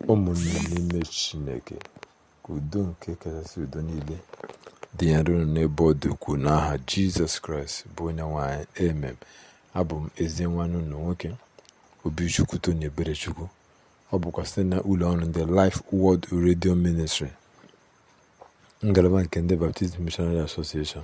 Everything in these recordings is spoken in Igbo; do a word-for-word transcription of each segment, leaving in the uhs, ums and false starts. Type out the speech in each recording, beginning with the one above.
ụmụnne n'ime Chineke, ka udo nke kachasị udo niile dị ya nro n'ebe ọ dị ukwuu n'aha Jizọs Kraịst bụ onye nwe anyị. Amen. Abụ m ezi nwanne unu nwoke Obichukwu Tony Eberechukwu. Ọ bụkwa site na ụlọ ọrụ ndị Life Word Radio Ministry, ngalaba nke ndị Baptist Missionary Association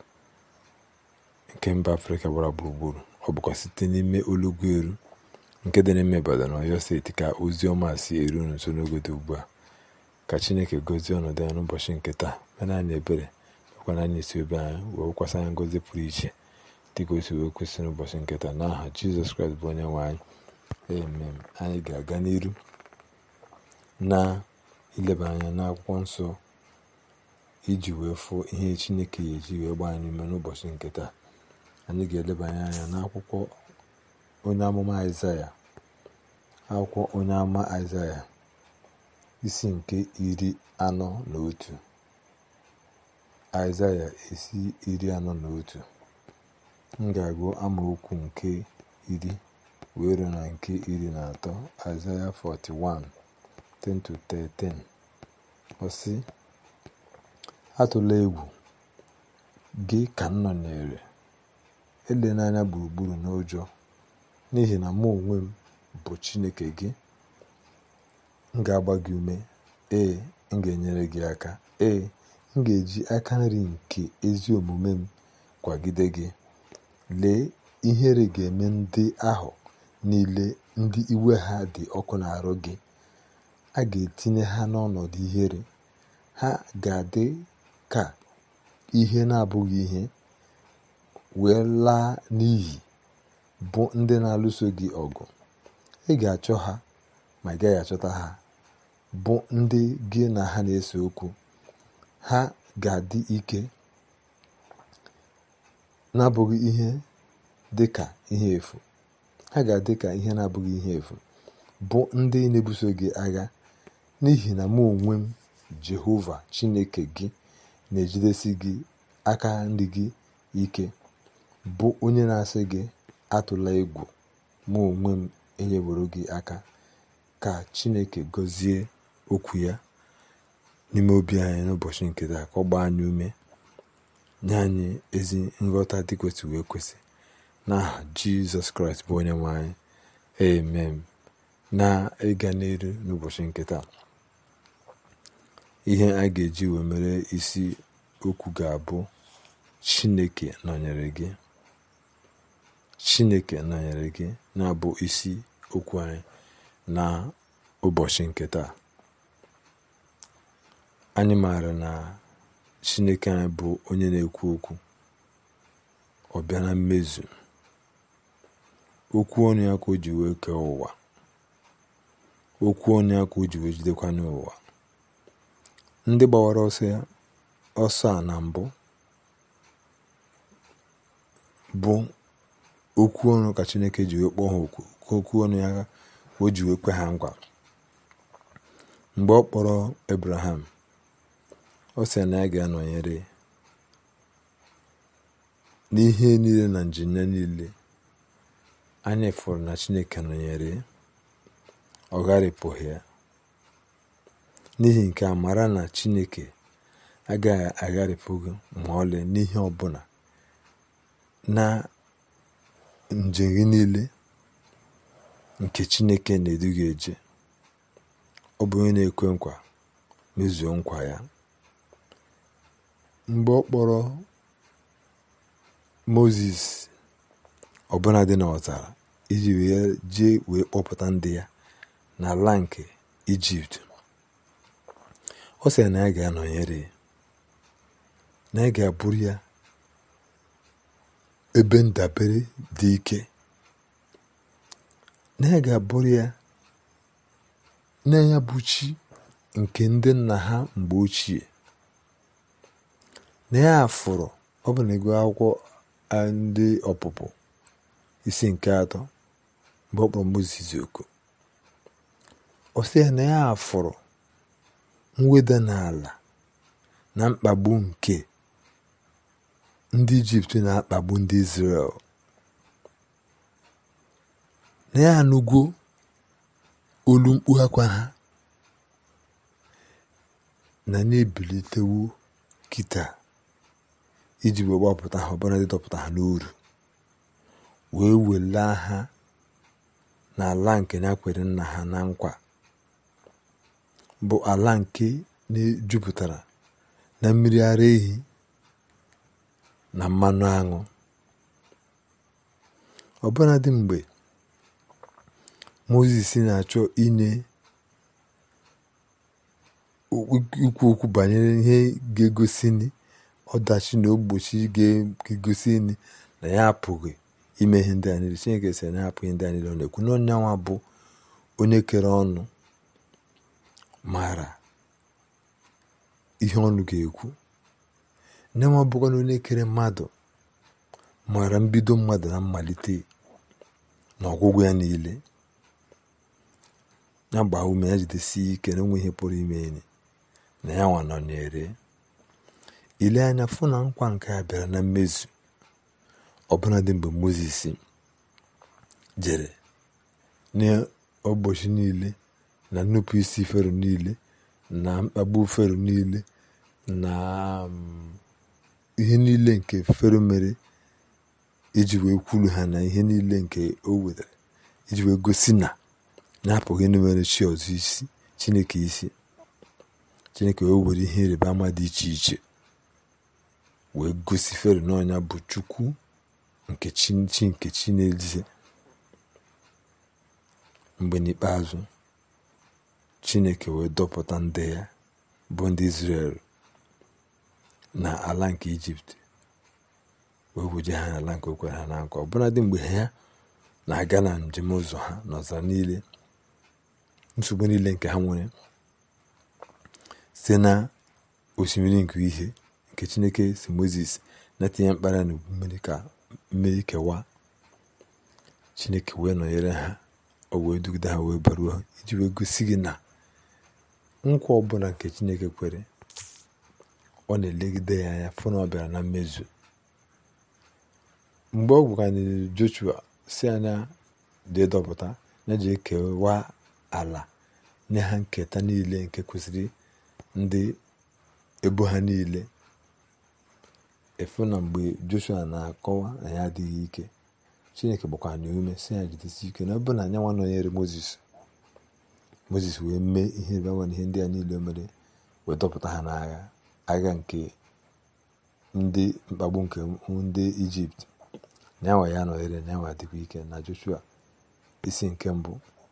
nke mba Afrịka gbara gburugburu. Ọ bụkwa site n'ime Olugweru nke dị n'ime Ibadan, Ọyọ steeti, ka ozi ọma si eru nso n'oge dị ugbu a. Ka Chineke gozie ọnọdụ ya n'ụbọchị nke taa, mana anyị ebere mekwana anyị isi ebe anyị wee kwasa anyị ngozi pụrụ iche dịka o si wee kwesị n'ụbọchị nke taa n'aha Jizọs Kraịst bụ onye nwe anyị. Amen. Anyị ga-aga n'iru na ileba anya n'akwụkwọ nsọ iji wee fụ ihe Chineke ya eji wee gbaa anyị ume n'ụbọchị nke taa. Anyị ga-elebanye anya n'akwụkwọ onye amụma Aịzaya, akwụkwọ onye amụma Aịzaya isi nke iri anọ na otu. Aịzaya isi iri anọ na otu. M ga-agụ amaokwu nke iri wee ruo na nke iri na atọ. Aịzaya forty-one, ten to thirteen. Ọ sị, atụla egwu gị ka m nọnyere, ele n'anya gburugburu n'ụjọ, n'ihi na mụ onwe m bụ Chineke gị. M ga-agba gị ume, ee, m ga-enyere gị aka, ee, m ga-eji aka nri nke ezi omume m kwagide gị. Lee, ihere ga-eme ndị ahụ niile ndị iwe ha dị ọkụ n'arụ gị. A ga-etinye ha n'ọnọdụ ihere, ha ga-adị ka ihe na-abụghị ihe, wee laa n'iyi, bụ ndị na-alụso gị ọgụ. Ị ga-achọ ha ma ị gaghị achọta ha, bụ ndị gị na ha na-ese okwu. Ha ga-adị ike na-abụghị ihe dị ka ihe efu. Ha ga-adị ka ihe na-abụghị ihe efu, bụ ndị na-ebuso gị agha. N'ihi na mụ onwe m, Jehova Chineke gị, na-ejidesi gị aka nri gị ike, bụ onye na-asị gị, atụla egwu, mụ onwe m enyeworo gị aka. Ka Chineke gọzie okwu ya n'ime obi anyị n'ụbọchị nke taa, ka ọ gbaa anyị ume, nye anyị ezi nghọta dị kwesịrị ekwesị n'aha Jizọs Kraịst bụ onye nwe anyị. Amen. Na ịga n'elu n'ụbọchị nke taa, ihe a ga-eji wee mere isi okwu ga-abụ Chineke nọnyere gị. Chineke nọnyere gị na-abụ isi okwu anyị na ụbọchị nke taa. Anyị maara na Chineke anyị bụ onye na-ekwu okwu, ọ bịa na mmezu. Okwu ọnụ ya ka o ji wee kee ụwa, okwu ọnụ ya ka o ji wee jidekwa n'ụwa. Ndị gbawara ọsọ ya ọsọ a na mbụ bụ okwu ọnụ ka Chineke ji wee kpọọ ha okwu, ka okwu ọnụ ya o ji wee kwe ha nkwa. Mgbe ọ kpọrọ Abraham, ọ sị na ya ga-anọnyere n'ihe niile na njem ya niile. Anyị fụrụ na Chineke nọnyere, ọ gharịpụghị ya. N'ihi nke a, mara na Chineke agaghị agharịpụ gị ma ọlị n'ihe ọbụla na njem gị niile nke Chineke na-edu gị eje. Ọ bụ onye na-ekwe nkwa, mezuo nkwa ya. Mgbe ọ kpọrọ Mozis ọbụna dị n'ọzara iji wee jee wee kpọpụta ndị ya n'ala nke Ijipt, ọ sị na ya ga-anọnyere, na ya ga-abụrụ ya ebe ndabere dị ike, na ya ga-abụrụ ya na ya bụ chi nke ndị nna ha mgbe ochie. Na ya fụrụ, ọ bụ na ego akwụkwọ ndị ọpụpụ isi nke atọ, mgbe ọ kpọrọ Mozis oku, ọ sị ya na ya fụrụ mweda n'ala na mkpagbu nke ndị Ijipt na-akpagbu ndị Izrel. Na ya anụgo olu mkpu akwa ha na na-ebilitewo kịta iji wee gbapụta ha, ọbụna dị dọpụta ha n'uru, wee welaa ha n'ala nke ya kwere nna ha na nkwa, bụ ala nke na-ejupụtara na mmiri ara ehi na mmanụ aṅụ. Ọbụna dị mgbe Mozis na-achọ inye ikwu okwu banyere ihe ga-egosi ọdachi na ogbochi ga-egosi na ya apụghị ime ihe ndị a niile, Chineke sị na ya apụghị ndị a niile. Ọ na-ekwu na onyenwa bụ onye kere ọnụ maara ihe ọnụ ga-ekwu. Nyenwa bụkwa na onye kere mmadụ maara mbido mmadụ na mmalite na ọgwụgwụ ya niile. Ya gbaa ume, ya jidesie ike na onwe ihe pụrụ ime enyi na ya nwa nọnyere. Ile anya fụ na nkwa nke a bịara na mmezu, ọbụna dị mgbe Mozis jere n'ụbọchị niile na nnupụ isi Fero niile na mkpagbu Fero niile na ihe niile nke Fero mere iji wee kwulu ha na ihe niile nke o wetara iji wee gosi na na-apụghị ịnụmere chi ọzọ isi Chineke isi. Chineke wee were ihe ịrịba ama dị iche iche wee gosi Fero n'ọnya bụ Chukwu nke chi nke chi na-ejize. Mgbe n'ikpeazụ Chineke wee dọpụta ndị ya bụ ndị Izrel na ala nke Ijipt, wee wuje ha n'ala nke o kwere ha na nkwa. Ọbụna dị mgbe ha na-aga na njem ụzọ ha n'ọzara niile, nsogbu niile nke ha nwere site na osimiri nke ihe nke Chineke si Mozis na-etinye mkpara na mmiri ka mmiri kewa, Chineke wee nọnyere ha, o wee dugide ha wee baruo ha, iji wee gosi gị na nkwa ọbụla nke Chineke kwere, ọ na-elegide ya anya fụ na ọ bịara na mmezu. Mgbe ọ gwụkanịrị Joshua si anya dị dọpụta na ji ekewa ala nye ha nketa niile nke kwesịrị ndị ebo ha niile, efu na mgbe Joshua na-akọwa na ya adịghị ike, Chineke gbakwara ya ume si ya jidesi ike na ọ bụ na anyanwa nọnyere Mozis. Mozis wee mee ihe ịrịba ihe ndị a niile mere, wee dọpụta ha n'agha agha nke ndị mkpagbu nke ndị Ijipt. Nyanwa ya nọnyere, nyanwa adịkwa ike. Na Joshua isi nke mbụ,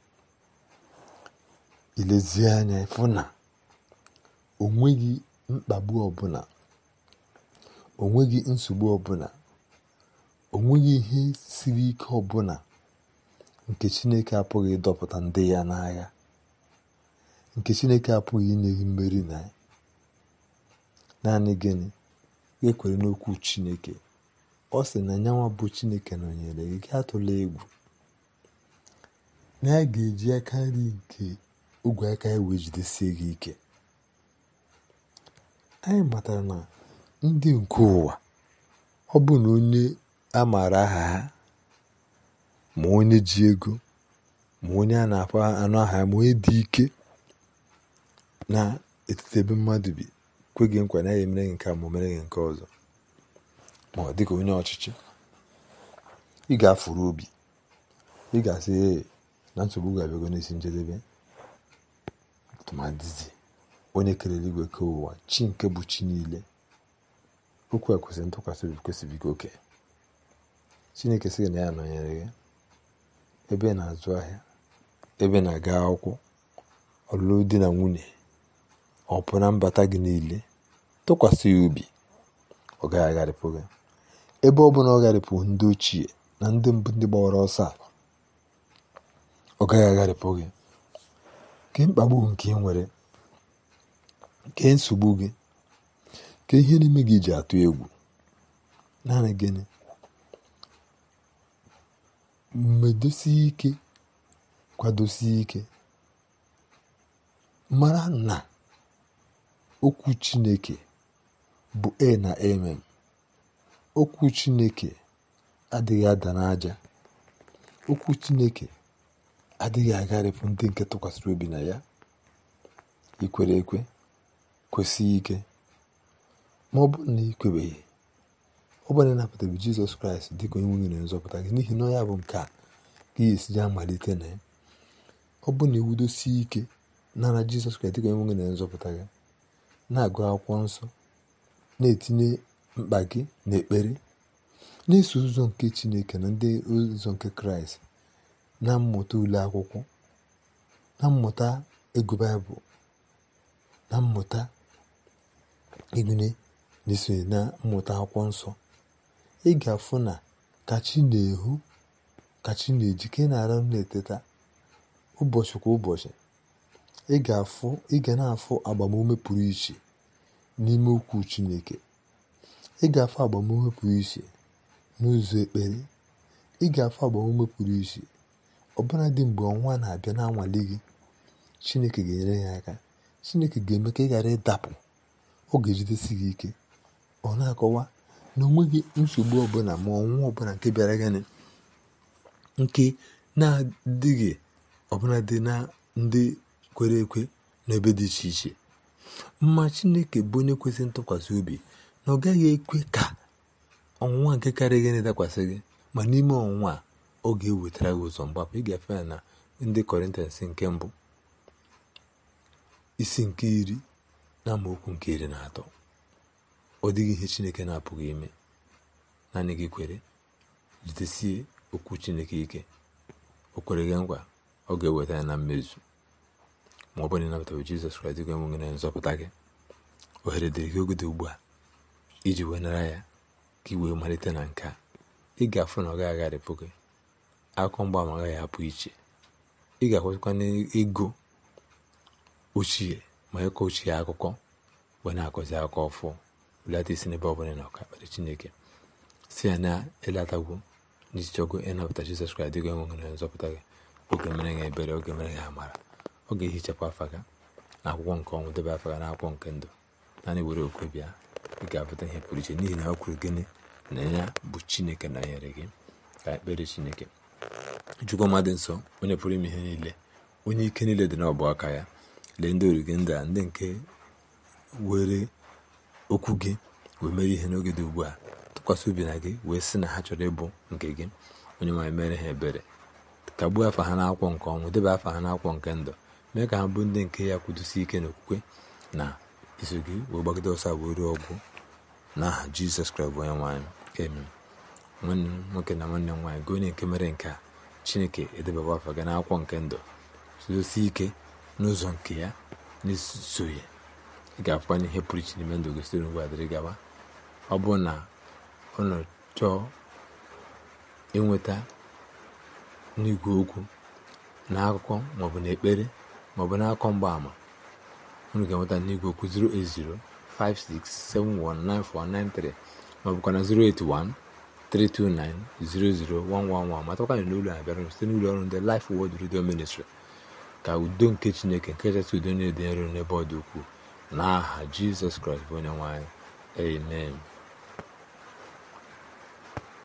ilezie anya ịfụ na o nweghị mkpagbu ọbụla, o nweghị nsogbu ọbụla, o nweghị ihe siri ike ọbụla nke Chineke apụghị ịdọpụta ndị ya n'agha, nke Chineke apụghị inye gị mmeri na ya. Naanị gịnị? Ekwere n'okwu Chineke. Ọ sị na nyanwa bụ Chineke nọnyere gị, atụla egwu na ya ga-eji aka nri nke ogwe aka ya wee jidesie gị ike. Anyị matara na ndị nke ụwa, ọ bụ na onye a maara aha ha, ma onye ji ego, ma onye a na-akpọ anụ aha ya, ma onye dị ike na etiti ebe mmadụ bi, kwe gị nkwa na ya emere gị nke a ma o mere gị nke ọzọ, ma ọ dịka onye ọchịchị, ị ga-afụrụ obi, ị ga-asị ee na nsogbu ga-abịago n'isi njedebe. Tụmadịzi onye kere eluigwe ke ụwa, chi nke bụ chi niile, okwu a kwesịrị ntụkwasị obi, kwesịrị oke. Chineke sị na ya nọnyere gị ebe na-azụ ahịa, ebe na-aga akwụkwọ, ọlụlụ di na nwunye, ọ pụ na mbata gị niile, tụkwasị ya obi, ọ gaghị agharịpụ gị. Ebe ọ bụla ọ gharịpụ ndị ochie na ndị mbụ ndị gbawara ọsọ, ọ gaghị agharịpụ gị. Ke mkpagbu nke ị nwere, ke nsogbu gị, ke ihe n'ime gị ji atụ egwu, naanị gịnị? Mmedosie ike, kwadosie ike, mara na okwu Chineke bụ e na amen. Okwu Chineke adịghị ada n'aja. Okwu Chineke adịghị agharịpụ ndị nke tụkwasịrị obi na ya. Ikwere ekwe, kwesịghị ike. Ma ọ bụrụ na ị kwebeghị, ọ bụrụ na ị napụtaghị Jizọs Kraịst dịka onye nwe gị na nzọpụta gị, n'ihi na ọ ya bụ nke a ka ị ga-esi amalite na ya. Ọ bụrụ na iwudosie ike nara Jizọs Kraịst dịka onye nwe gị na nzọpụta gị, na-agụ akwụkwọ nsọ, na-etinye mkpa gị n'ekpere, na-eso ụzọ nke Chineke na ndị ụzọ nke Kraịst, na mmụta ule akwụkwọ, na mmụta ego Baịbụl, na mmụta ịgụnye na-esonye na mmụta akwụkwọ nsọ, ị ga-afụ na ka chi na-ehu, ka chi na-eji, ka ị na-ara na-eteta ụbọchị kwa ụbọchị, ị ga-afụ ị ga na-afụ agbamume pụrụ iche n'ime okwu Chineke. Ị ga-afụ agbamume pụrụ iche n'ụzọ ekpere. Ị ga-afụ agbamume pụrụ iche ọbụna dị mgbe ọnwa na-abịa na-anwale gị. Chineke ga-enyere ya aka. Chineke ga-eme ka ị ghara ịdapụ. Ọ ga-ejidesi gị ike. Ọ na-akọwa na onweghị nsogbu ọbụla ma ọnwụ ọbụla nke bịara gịnị nke na-adịghị ọbụla dị na ndị kwere ekwe n'ebe dị iche iche. Mma Chineke bụ onye kwesịrị ntụkwasị obi na ọ gaghị ekwe ka ọnwụnwa nke karịa gịnị dakwasị gị, ma n'ime ọnwụnwa a ọ ga-ewetara gị ụzọ mgbapụ. Ị ga-efe ya na ndị Kọrịntans nke mbụ isi nke iri na amaokwu nke iri na atọ. Ọ dịghị ihe Chineke na-apụghị ime. Naanị gị kwere, jidesie okwu Chineke ike. O kwere gị nkwa, ọ ga-eweta ya na mmezu. Ma ọ bụrụ na ịnabataghị Jizọs Kraịst dịka onye nwe gị na nzọpụta gị, ohere dịrị gị oge dị ugbu a iji wenara ya ka ị wee malite na nke a. Ị ga-afụ na ọ gaghị agharịpụ gị. Akụkọ mgbaama agaghị apụ iche. Ị ga-akwụsịkwa n'ego ochie ma ịkọ ochie akụkọ wee na-akọzi akụkọ ọfụ. Belata isi n'ebe ọ bụla na ọka kpere Chineke si ya na ịlatagwo n'ichọgo ịnapụta Jizọs Kraịst dịka onye nwe gị na nzọpụta gị. Oge mere ya ebere, oge mere ya amara. Ọ ga-ehichapụ afa gị na akwụkwọ nke ọnwụ, debe afa gị na akwụkwọ nke ndụ. Naanị were okwe bịa, ị ga-abụta ihe pụrụ iche, n'ihi na ọ kwuru gịnị na ya bụ Chineke na nyere gị. Ka ekpere Chineke. Chukwu ọma dị nsọ, onye pụrụ ime ihe niile, onye ike niile dị n'ọbụ aka ya, lee ndị oru gị ndị a, ndị nke were okwu gị wee mere ihe n'oge dị ugbu a, tụkwasị obi na gị wee sị na ha chọrọ ịbụ nke gị. Onye nwanyị mere ha ebere, kagbuo afa ha n'akwụkwọ nke ọnwụ, debe afa ha n'akwụkwọ nke ndụ, mee ka ha bụ ndị nke ya kwudosi ike n'okwukwe na iso gị wee gbagide ọsọ wee ruo ọgwụ n'aha Jizọs Kraịst bụ onye nwanyị. Amen. Nwanne m nwoke na nwanne m nwaanyị, gị onye nke mere nke a, Chineke edebaba afa gị n'akwụkwọ nke ndụ, sodosi ike n'ụzọ nke ya na-eso ya. Ị ga-afụkwanye ihe pụrụ iche n'ime ndụ gị site n'ugbu a dịrị gaba. Ọ bụrụ na unu chọọ ịnweta n'igwe okwu na akụkọ maọbụ na ekpere maọbụ na akụkọ mgbaama, unu ga-enweta n'igwe okwu zero eight zero five six seven one nine four nine three maọbụkwa na zero eight one three two nine zero zero one one one. Matakwa na n'ụlọ a bịara site n'ụlọ ọrụ ndị Life Word Radio Ministry. Ka udo nke Chineke nke kachasị udo na-ede nro n'ebe ọ dị ukwuu, n'aha Jizọs Kraịst bụ onye nwe anyị. Amen.